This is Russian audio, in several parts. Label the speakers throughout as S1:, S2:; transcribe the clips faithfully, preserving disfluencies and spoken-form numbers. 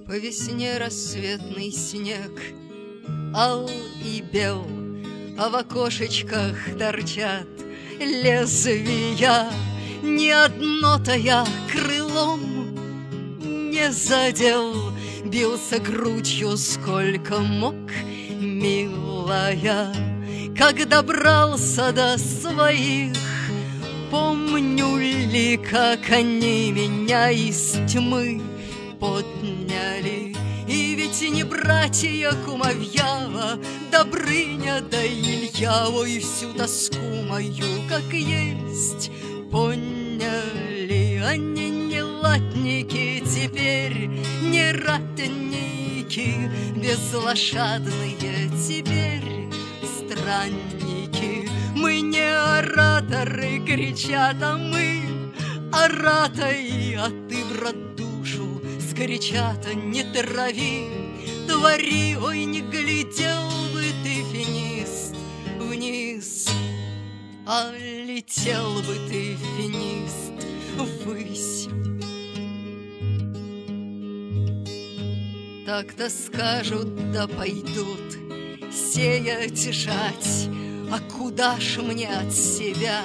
S1: По весне рассветный снег ал и бел, а в окошечках торчат лезвия. Ни одно-то я крылом не задел, бился грудью сколько мог, милая. Как добрался до своих, помню ли, как они меня из тьмы подняли. И ведь не братья Кумовьява, Добрыня да Илья, ой, всю тоску мою, как есть, поняли. Они не латники теперь, не ратники, безлошадные теперь странники. Мы не ораторы, кричат, а мы ораторы, а ты, брат, душу сгоряча-то не трави, твори, ой, не глядел бы ты, финист, вниз, а летел бы ты, финист, ввысь. Так-то скажут, да пойдут сеять, жать, а куда ж мне от себя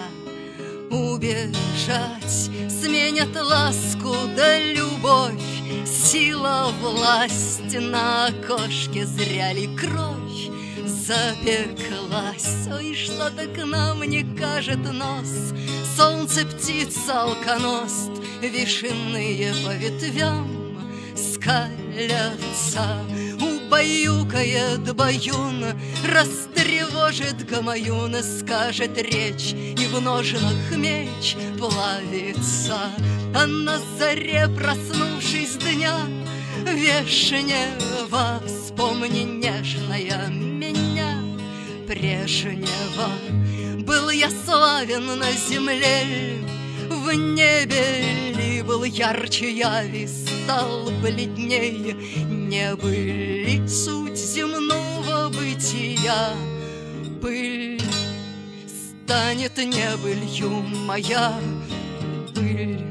S1: убежать? Сменят ласку да любовь, сила, власть, на окошке зря ли кровь запеклась? Ой, что-то к нам не кажет нос, солнце, птица, алконост, вишенные по ветвям скалятся. Убаюкает баюн, растревожит гамаюн, скажет речь, и в ножнах меч плавится. А на заре, проснувшись дня вешнего, вспомни, нежная, меня прежнего. Был я славен на земле, в небе ли был ярче яви, стал бледней, не были суть земного бытия. Пыль станет небылью моя пыль.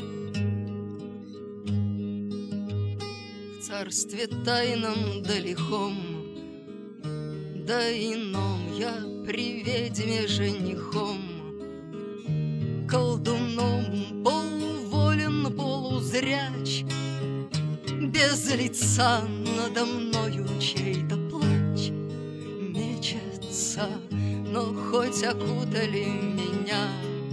S1: В царстве тайном да лихом, да ином я при ведьме женихом, колдуном полуволен, полузряч, без лица надо мною чей-то плач мечется. Но хоть окутали меня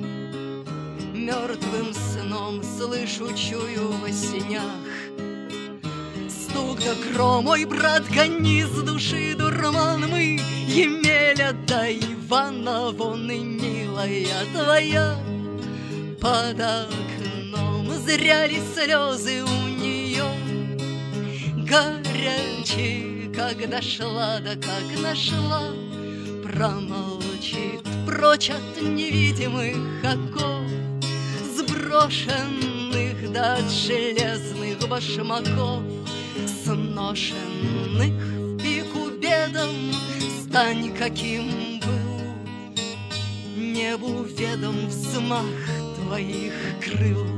S1: мертвым сном, слышу, чую во синях стук да гром. Мой брат, гони с души дурман, мы Емеля да Ивана, вон и милая твоя под окном. Зря ли слезы у нее горячие, как дошла, да как нашла, промолчит прочь от невидимых оков, сброшенных да от железных башмаков, сношенных в пику бедом. Стань, каким был, небу ведом взмах твоих крыл.